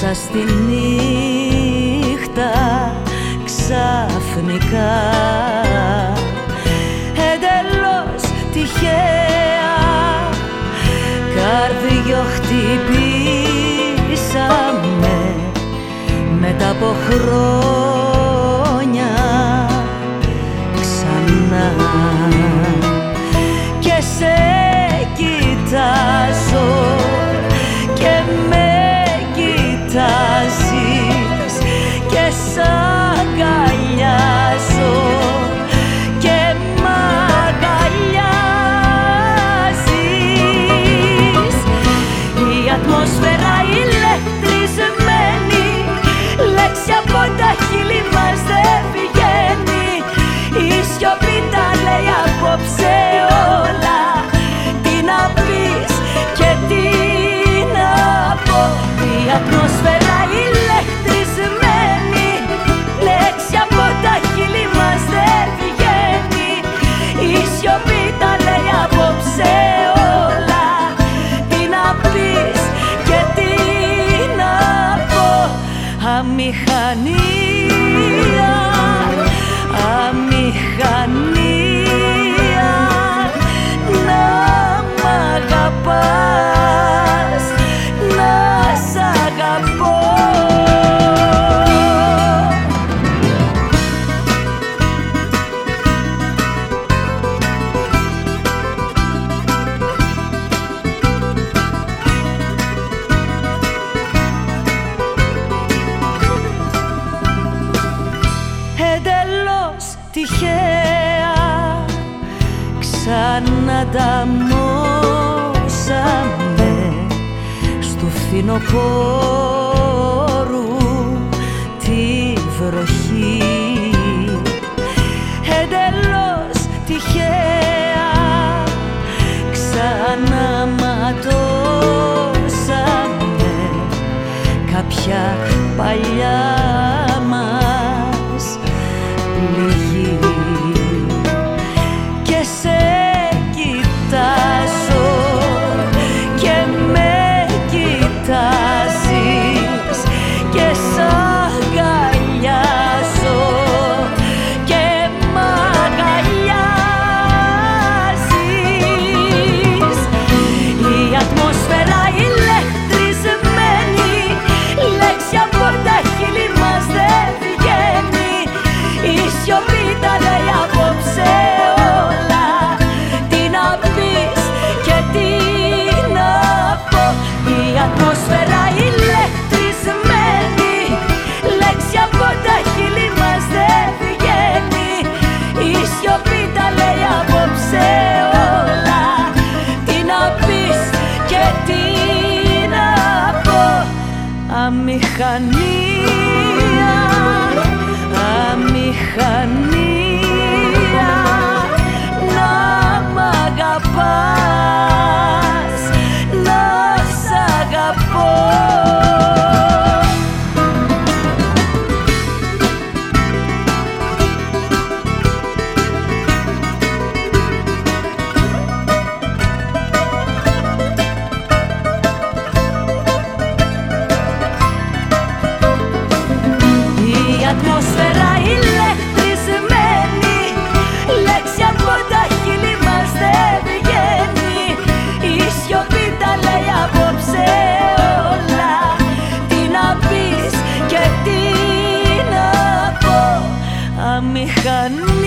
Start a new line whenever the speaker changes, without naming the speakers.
μέσα στη νύχτα ξαφνικά, εντελώς τυχαία, καρδιό χτυπήσαμε μετά από χρόνια ξανά. Και σε κοιτάζω και με κοιτάζεις και σ' αγκαλιάζω και μ' αγκαλιάζεις. Η ατμόσφαιρα ηλεκτρισμένη, λέξη από τα χείλη μας δεν βγαίνει. Η σιωπή τα λέει απόψε όλα, τι να πεις και τι να πω. Η ατμόσφαιρα ηλεκτρισμένη, λέξη από τα χείλη μας δεν βγαίνει. Η σιωπή τα λέει απόψε όλα, τι να πεις και τι να πω. Αμηχανία, αμηχανία, να μ' αγαπάς, να σ' αγαπώ. Εντελώς τυχαία ξανανταμώσαμε στου φθινοπόρου τη βροχή. Εντελώς τυχαία ξαναματώσαμε κάποια παλιά μας πληγή. Και σε κοιτάζω και με κοιτάζεις και σ' αγκαλιάζω και μ' αγκαλιάζεις. Η ατμόσφαιρα ηλεκτρισμένη, λέξη από τα χείλη μας δεν βγαίνει. Η σιωπή τα λέει απόψε όλα, τι να πεις και τι να πω. Η ατμόσφαιρα ηλεκτρισμένη, λέξη από τα χείλη μας δεν βγαίνει. Η σιωπή τα λέει απόψε όλα, τι να πεις και τι να πω. Αμηχανία, αμηχανία, να μ' αγαπάς, να σ' αγαπώ. Η ατμόσφαιρα ηλεκτρισμένη, λέξη από τα χείλη μας δεν βγαίνει. Η σιωπή τα λέει απόψε όλα, τι να πεις και τι να πω. Αμηχανία.